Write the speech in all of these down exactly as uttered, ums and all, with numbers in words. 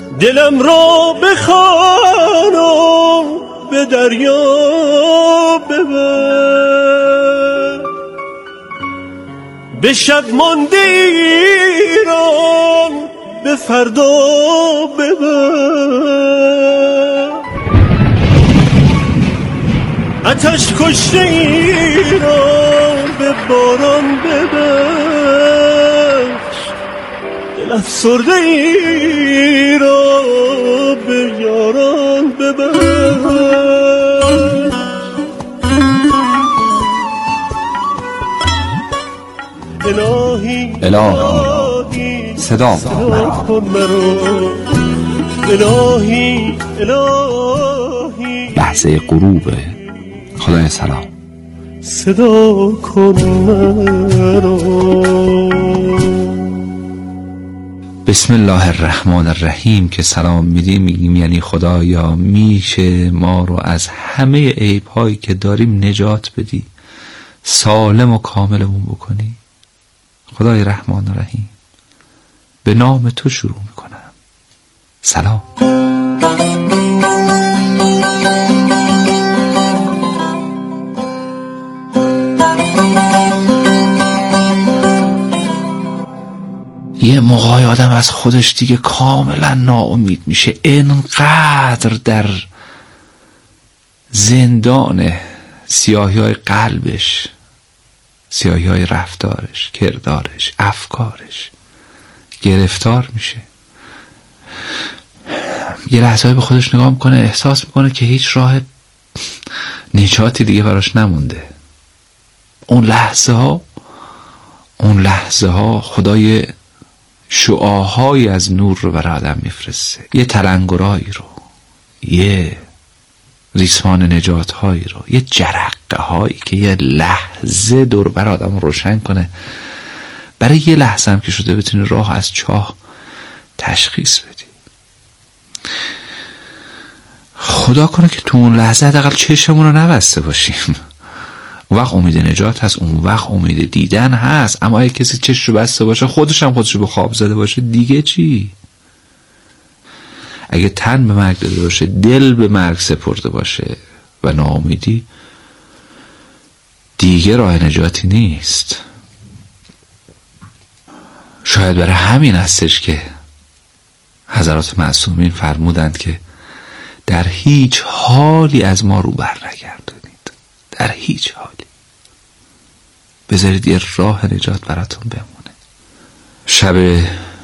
دلم را بخوانم به دریا ببر، به شب مانده ایران به فردا ببر، آتش کشته ایران به باران ببخش، دل افسرده ای را به یاران ببخش. الهی الهی صدا کن مرا، الهی الهی لحظه غروب. خدای سلام صدا کن مرا. بسم الله الرحمن الرحیم که سلام میدیم میگیم یعنی خدایا میشه ما رو از همه عیب هایی که داریم نجات بدی، سالم و کاملمون بکنی. خدای رحمان و رحیم، به نام تو شروع میکنم. سلام. یه موقعی آدم از خودش دیگه کاملا ناامید میشه، اینقدر در زندان سیاهی های قلبش، سیاهی های رفتارش، کردارش، افکارش گرفتار میشه. یه لحظه های به خودش نگاه میکنه، احساس میکنه که هیچ راه نجاتی دیگه براش نمونده. اون لحظه ها اون لحظه ها خدای شعاعهایی از نور رو برای آدم میفرسته، یه تلنگرایی رو، یه ریسمان نجات هایی رو، یه جرقه هایی که یه لحظه دور بر آدم روشن کنه. برای یه لحظه هم که شده بتونی راه از چاه تشخیص بدی. خدا کنه که تو اون لحظه حداقل چشمون رو نبسته باشیم. اون وقت امید نجات هست، اون وقت امید دیدن هست. اما اگه کسی چشم رو بسته باشه، خودش هم خودش رو به خواب زده باشه، دیگه چی؟ اگه تن به مرگ داده باشه، دل به مرگ سپرده باشه و ناامیدی، دیگه راه نجاتی نیست. شاید برای همین هستش که حضرات معصومین فرمودند که در هیچ حالی از ما رو بر نگردونید، در هیچ حالی. بذارید یه راه نجات براتون بمونه. شب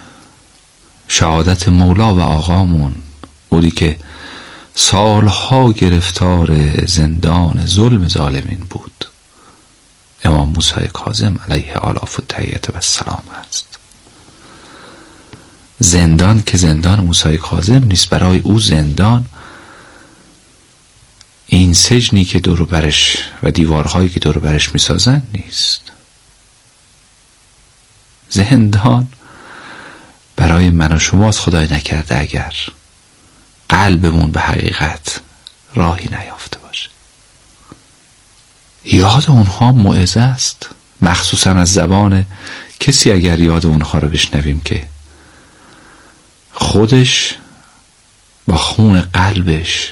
شهادت مولا و آقامون بودی که سالها گرفتار زندان ظلم ظالمین بود. امام موسی کاظم علیه آلاف التحیت و السلام است. زندان که زندان موسی کاظم نیست، برای او زندان این سجنی که دور برش و دیوارهایی که دور برش میسازن نیست. زندان برای من و شماست، خدای نکرده اگر قلبمون به حقیقت راهی نیافته باشه. یاد اونها موعظه است، مخصوصا از زبان کسی اگر یاد اونها رو بشنویم که خودش با خون قلبش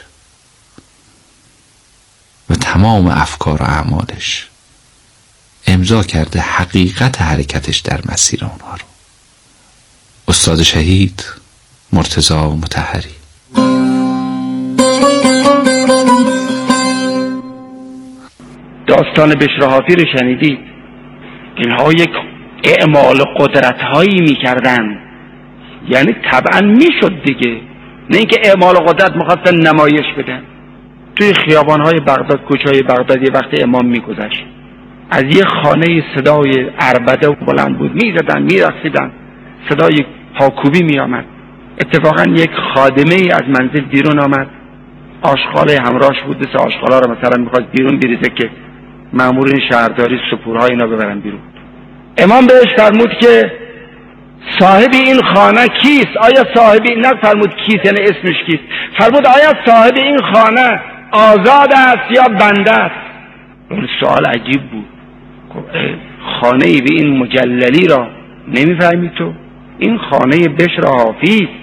و تمام افکار و اعمالش امضا کرده حقیقت حرکتش در مسیر اونها رو. استاد شهید مرتضی مطهری. داستان بشر حافی رو شنیدید؟ اینها یک اعمال قدرت هایی میکردن، یعنی طبعا میشد دیگه، نه اینکه اعمال قدرت میخواستن نمایش بدن. توی خیابان های بغداد، کوچه های بغداد، یه وقت امام میگذشت، از یه خانه صدای عربده بلند بود، میزدن میرقصیدن، صدای پاکوبی میآمد. اتفاقا یک خادمه ای از منزل بیرون آمد، آشغال همراهش بود، دست آشغالا رو مثلا میخواست بیرون بریزه که مامورین شهرداری سپورهای اینا ببرن بیرون. امام بهش فرمود که صاحب این خانه کیست؟ آیا صاحب این، نه فرمود کیست یعنی اسمش کیست، فرمود آیا صاحب این خانه آزاد است یا بنده است؟ اون سوال عجیب بود. خانه ای به این مجللی را نمیفهمی تو؟ این خانه بشر حافی،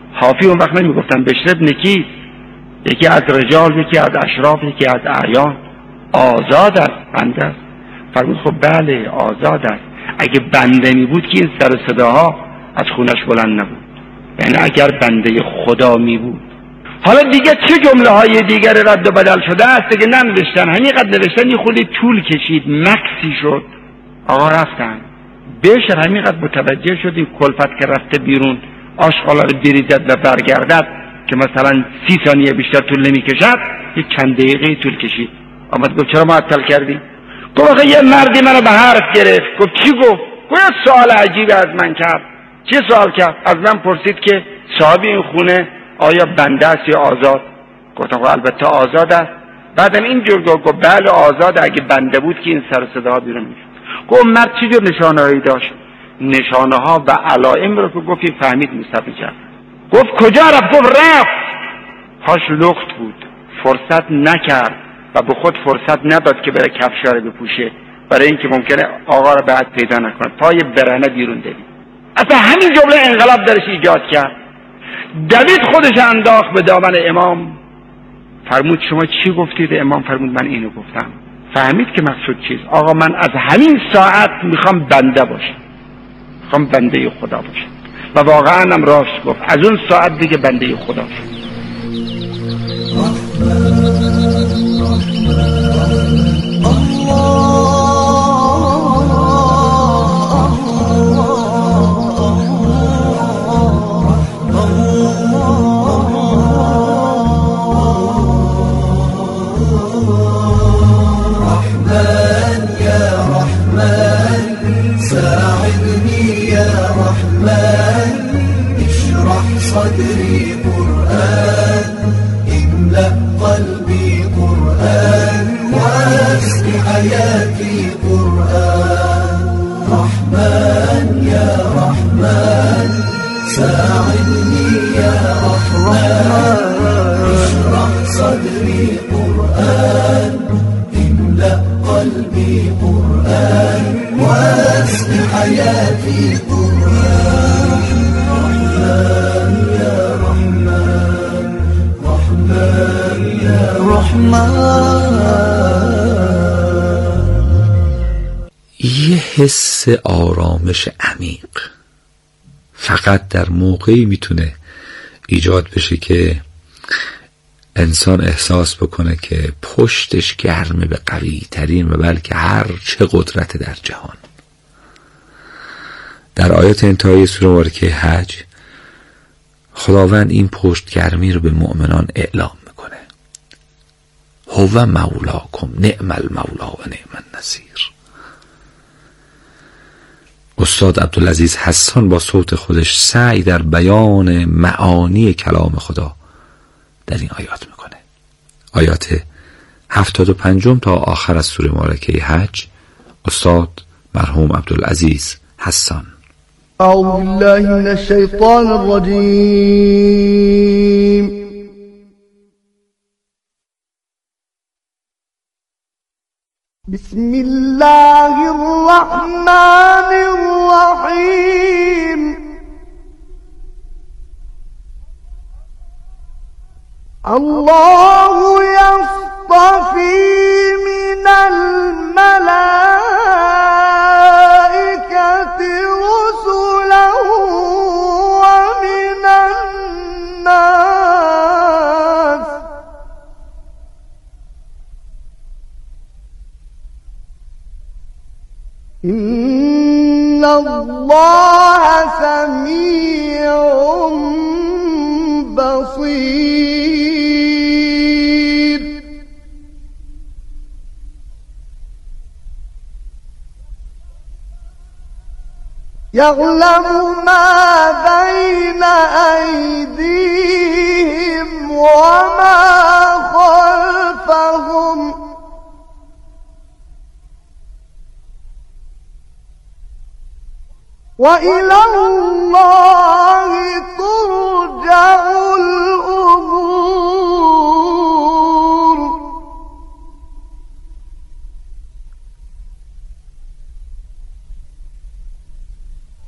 حافی اون وقت نمیگفتن بشر ابن کیس، یکی از رجال، یکی از اشراف، یکی از اعیان، آزاد است، بنده است. فرمود خب بله آزاد است. اگه بنده می بود که این سر صداها از خونش بلند نبود، یعنی اگر بنده خدا می بود. حالا دیگه چه جمله های دیگر رد و بدل شده است دیگه ننوشتن، همینقدر نوشتن، یه خودی طول کشید، مکسی شد، آقا رفتن. بشر همینقدر متوجه شد این کلفت که رفته بیرون آشغالا رو بریزد و برگردد که مثلا سی ثانیه بیشتر طول نمی کشد، یک چند دقیقه طول کشید. آمد گفت چرا معطل کردی؟ گفت آخه یه مردی منو به حرف گرفت. گفت چی گفت؟ گفت سوال عجیبی از من کرد. چی سوال کرد؟ از من پرسید که صاحب این خونه آیا بنده است یا آزاد؟ گفتم البته آزاد است. بعدم اینجور گفت بله آزاد، اگه بنده بود که این سر صدا بیرون میشد. گفت مرد چه جور نشانه‌ای داشت؟ نشانه ها و علائم رو که گفت فهمید مصطفی کرد. گفت کجا رفت؟ گفت رفت. پاش لخت بود، فرصت نکرد و به خود فرصت نداد که بره کفشا رو بپوشه، برای اینکه ممکنه آقا رو بعد پیدا نکنه. پای برهنه بیرون دوید. اصلا همین جمله انقلاب درش ایجاد کرد. دوید خودش انداخت به دامن امام. فرمود شما چی گفتید؟ امام فرمود من اینو گفتم. فهمید که مقصود چیست. آقا من از همین ساعت میخوام بنده باشم، میخوام بنده خدا باشم. و واقعا هم راست گفت، از اون ساعت دیگه بنده خدا شد. صدري قرآن املأ قلبي قرآن واسق حياتي قرآن رحمن يا رحمن ساعدني يا رحمن اشرح صدري قرآن املأ قلبي قرآن واسق حياتي قرآن رحمن يا رحمن رحمن يا رحمن. یه حس آرامش عمیق فقط در موقعی میتونه ایجاد بشه که انسان احساس بکنه که پشتش گرمه به قوی ترین و بلکه هر چه قدرت در جهان. در آیات انتهایی سوره مبارکه حج خداوند این پشت گرمی رو به مؤمنان اعلام میکنه. هو مولاکم نعم المولا و نعم النصیر. استاد عبدالعزیز حسان با صوت خودش سعی در بیان معانی کلام خدا در این آیات میکنه. آیات هفتاد و پنجم تا آخر از سوره مبارکه حج استاد مرحوم عبدالعزیز حسان. أعوذ بالله من الشيطان الرجيم. بسم الله الرحمن الرحيم. الله يصطفي من الملائكة رسلا ومن الناس إن الله سميع بصير. يعلم ما بين أيديهم وما خلفهم وإلى الله ترجع الأمور.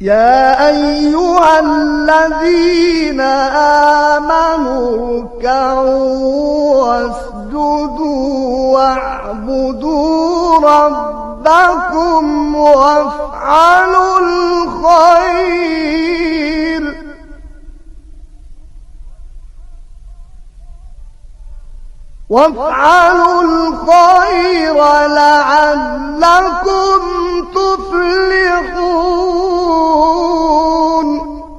يا أيها الذين آمنوا اركعوا واسجدوا واعبدوا ربكم وافعلوا الخير وافعلوا الخير لعلكم تفلحون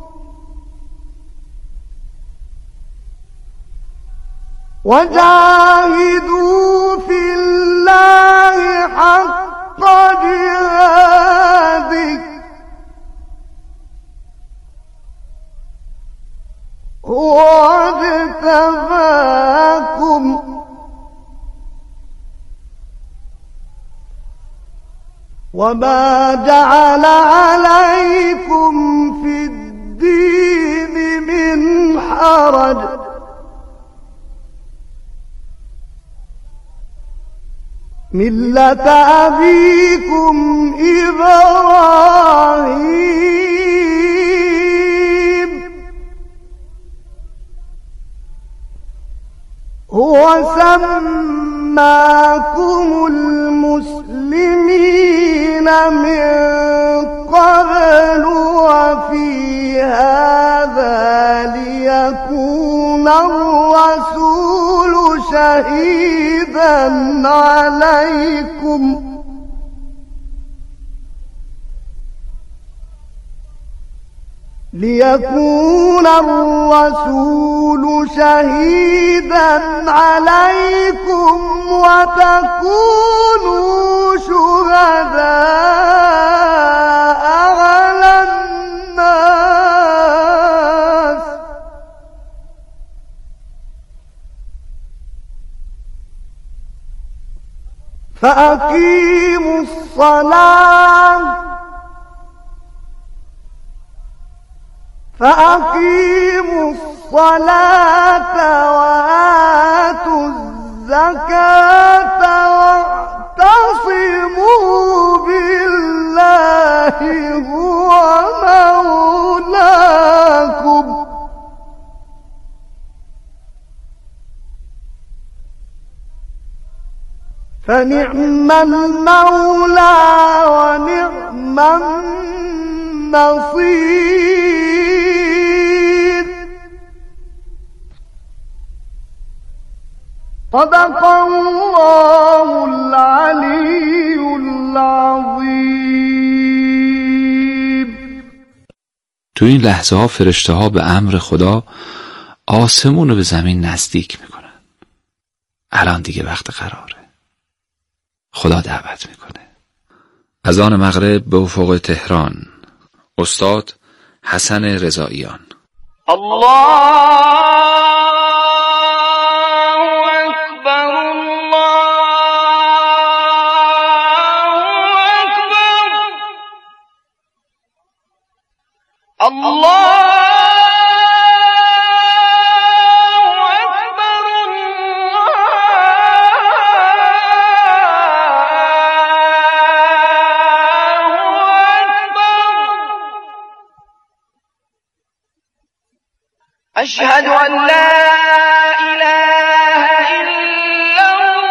وجاهدوا في الله حق جهاده هو اجتباكم وما جعل عليكم في الدين من حرج ملة أبيكم إبراهيم هو سماكم المسلمين من قبل وفي هذا ليكون الرسول شهيدا عليكم ليكون الرسول شهيدا عليكم وتكونوا شهداء على الناس فأقيموا الصلاة فأقيموا الصلاة وآتوا الزكاة واعتصموا بالله هو مولاكم فنعم المولى ونعم النصير صدق الله العلي العظیم. تو این لحظه ها فرشته ها به امر خدا آسمون رو به زمین نزدیک میکنن. الان دیگه وقت قراره. خدا دعوت میکنه. اذان مغرب به افق تهران. استاد حسن رضاییان. الله اکبر الله اکبر أشهد أن لا إله إلا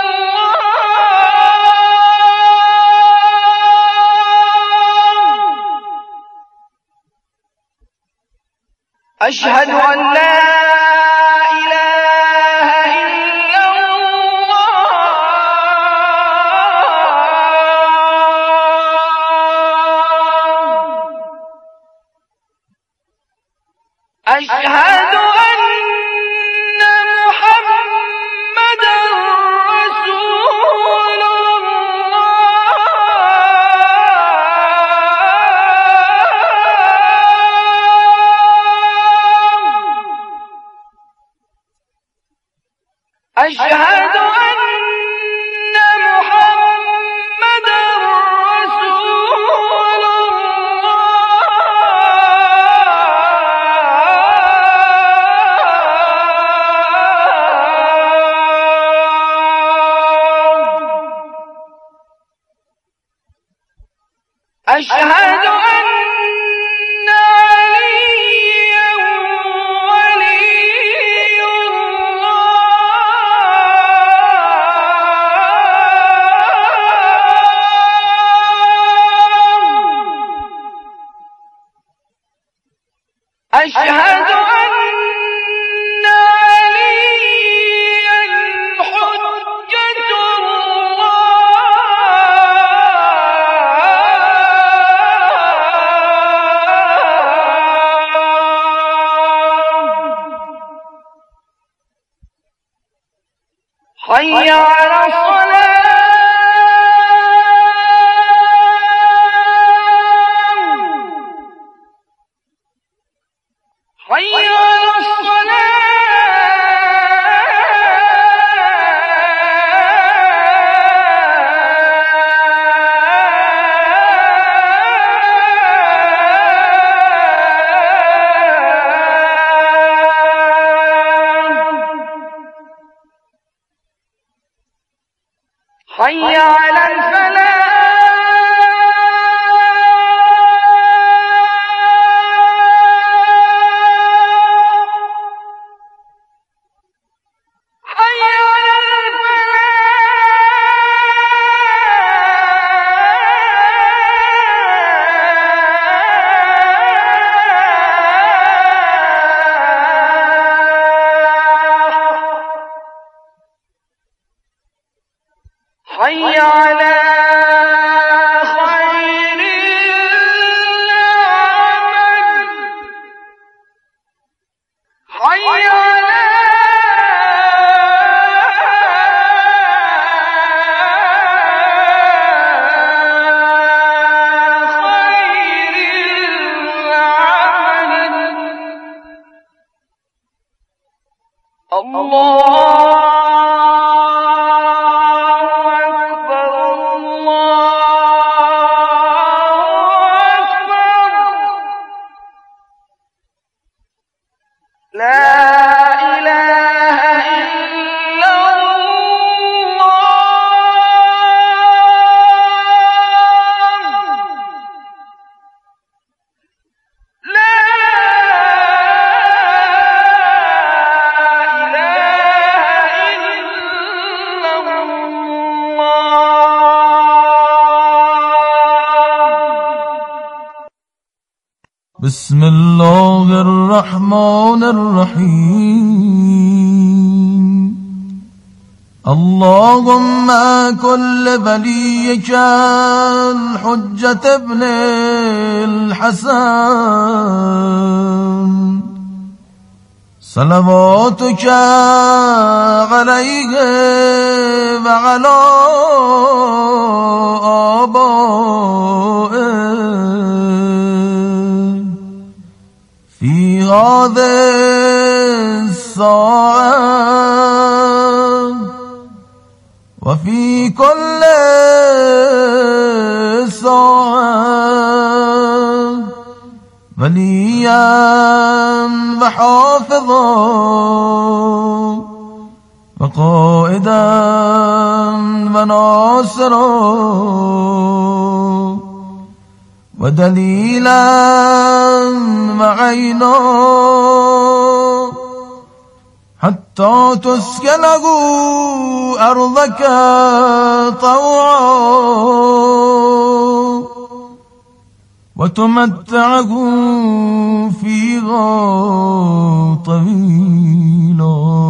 الله أشهد أن لا إله إلا الله أشهد أشهد أن محمدا رسول الله أشهد أن حي على الصلاة حي على الصلاة حي على الفلاح حي على حي على خير العمل حي على خير العمل الله بسم الله الرحمن الرحيم اللهم كل وليك الحجة ابن الحسن صلواتك عليه وعلى آبائه في هذه الساعة وفي كل ساعة وليا وحافظا وقائدا وناصرا ودليلا وعينا حتى تسكنه أرضك طوعا وتمتعه فيها طويلا.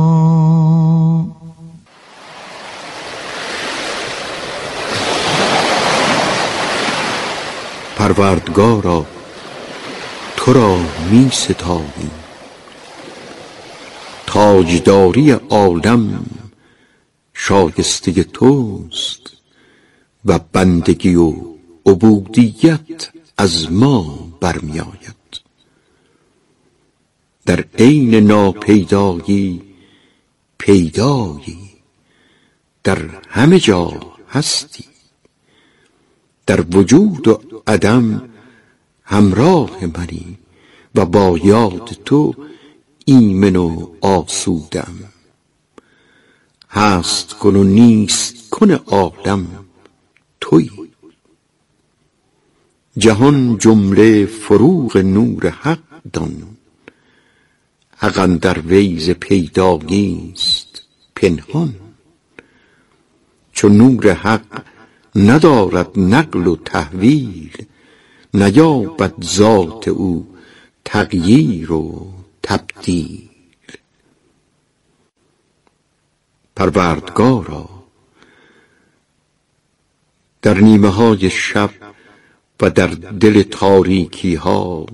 پروردگارا تو را می ستاییم، تاجداری عالم شایسته توست و بندگی و عبودیت از ما برمی آید. در عین ناپیدایی پیدایی، در همه جا هستی، در وجود و عدم همراه منی و با یاد تو ایمن و آسودم. هست کن و نیست کن عالم تویی، جهان جمله فروغ نور حق دان. حق اندر وی ز پیدایی است پنهان، چو نور حق ندارد نقل و تحویل، نیابد ذات او تغییر و تبدیل. پروردگارا در نیمه های شب و در دل تاریکی ها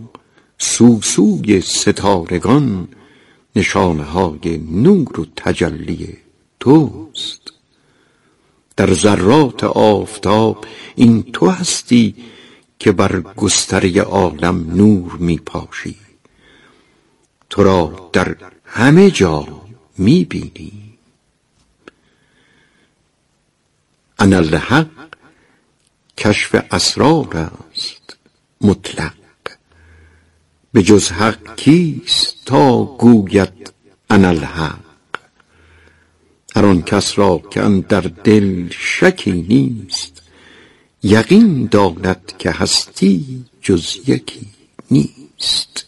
سوسوی ستارگان نشانه های نور و تجلی توست. در ذرات آفتاب این تو هستی که بر گستره عالم نور می پاشی. تو را در همه جا می بینی. اناالحق کشف اسرار است مطلق. به جز حق کیست تا گوید اناالحق. هر آن کس را که اندر دل شکی نیست، یقین داند که هستی جز یکی نیست.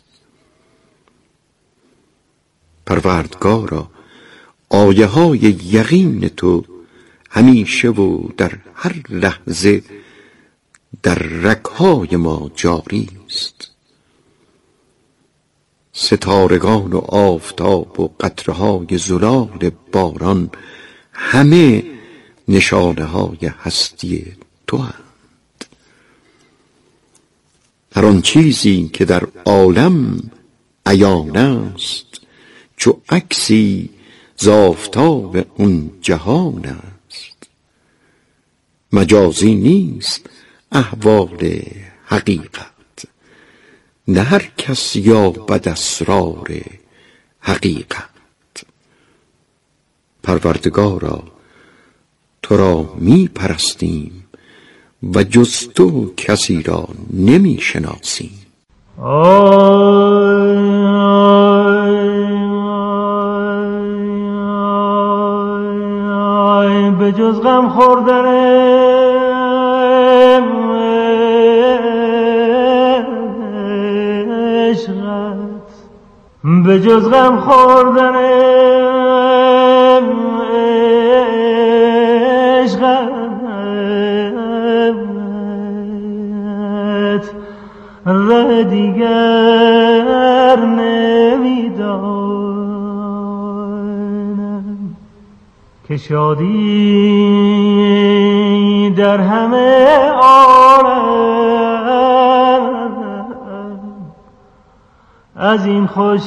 پروردگارا، آیه های یقین تو همیشه و در هر لحظه در رگ‌های ما جاری است. ستارگان و آفتاب و قطره‌های زلال باران همه نشانه های هستی تو هستند. هر آن چیزی که در عالم عیان است چو عکسی ز آفتاب اون جهان است. مجازی نیست احوال حقیقت، نه هر کس یابد اسرار حقیقت. پروردگارا، تو را می پرستیم و جز تو کسی را نمی شناسیم. به جز غم خوردن عشقت، به جز غم خوردن عشقت ره دیگر نمیدانم که شادی در همه عالم از این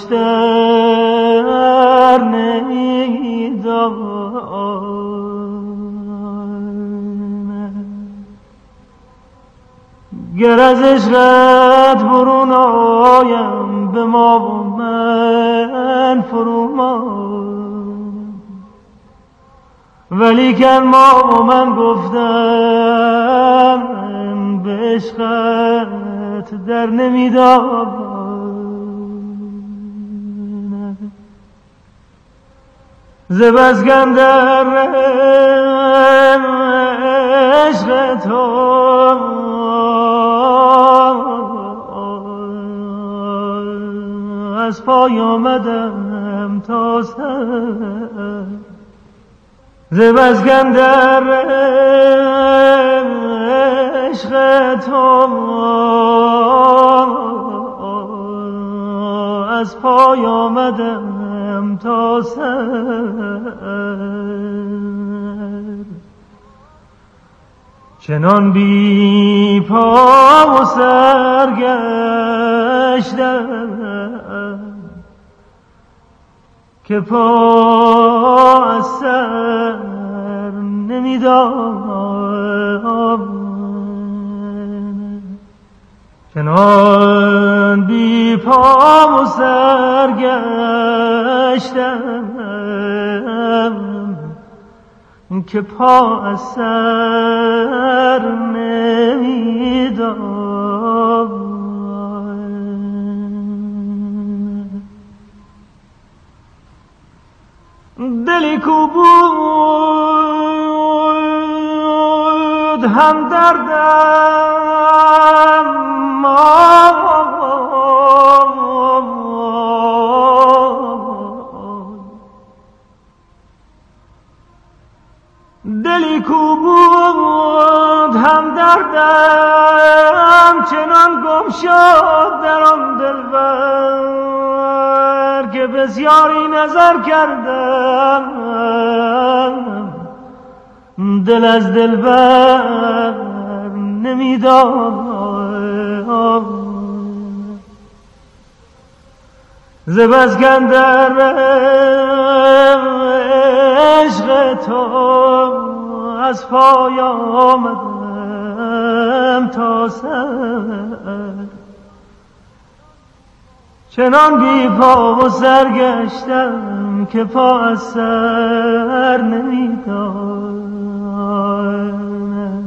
خوشتر نمیدانم. گر از عشقت برون آیم به ما و من فرومان، ولیکن ما و من گفتم به عشقت در نمیدانم. ز بس گندر عشق تو از پای آمدم تا سر. ز بس گندر عشق تو از پای آمدم تا سر. چنان بی پا و سر گشتم که پا از سر نمیدانم. چنان بی پا و سر گشتم که پا از سر نمیدانم. دلی کو بود هم دردم دلی کو بود هم دردم چنان گم شد در آن دلبر که بسیاری نظر کردم دل از دلبر نمیدانم. ز بس گندر عشق از پای آمدم تا سر، چنان بی پا و سر گشتم که پا از سر نمیدانم.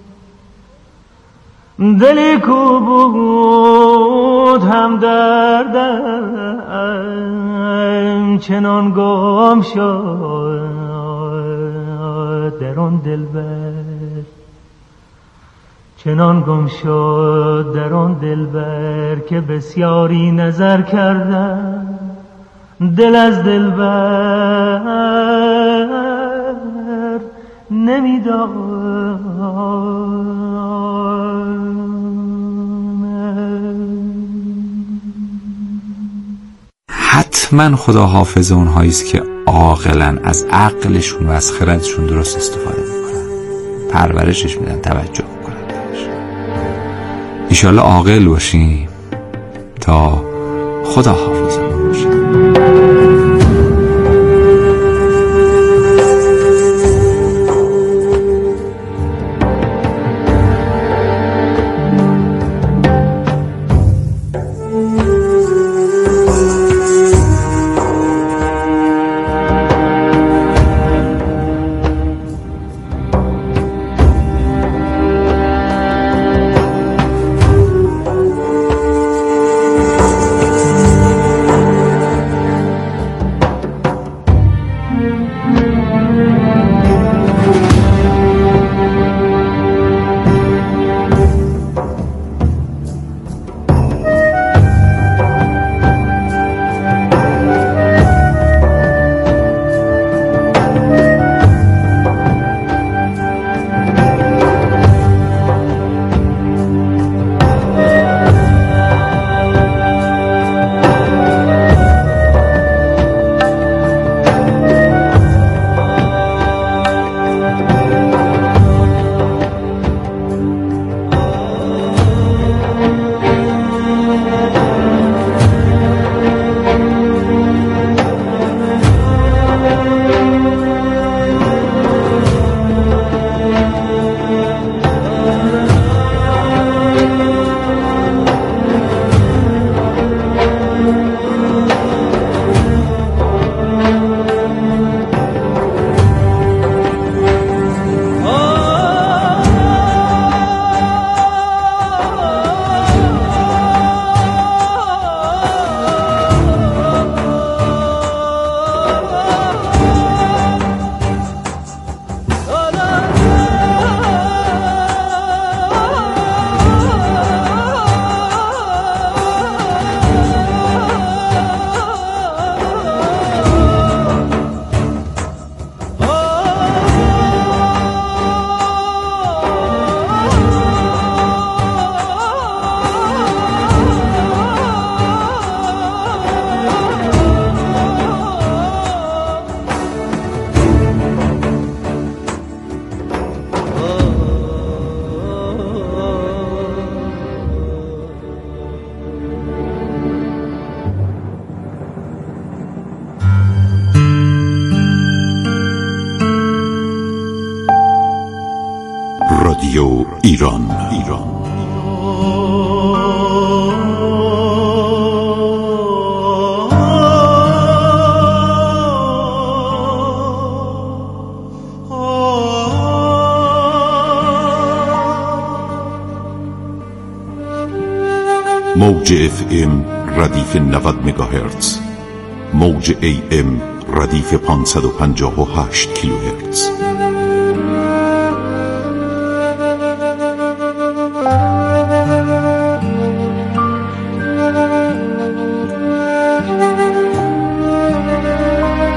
دلی کو بود هم دردم چنان گم شد در آن دلبر، چنان گم شد در آن دلبر که بسیاری نظر کردم دل از دلبر نمیدانم. حتما خدا حافظ اونهایی است که عاقلن، از عقلشون و از خردشون درست استفاده میکنن، پرورشش میدن، توجه میکنن. انشالله عاقل باشیم تا خدا حافظمون باشه. رادیو ایران ایران موج اف ام ردیف نود مگاهرتز، موج ای ام ردیف پانصد و پنجاه و هشت کیلوهرتز.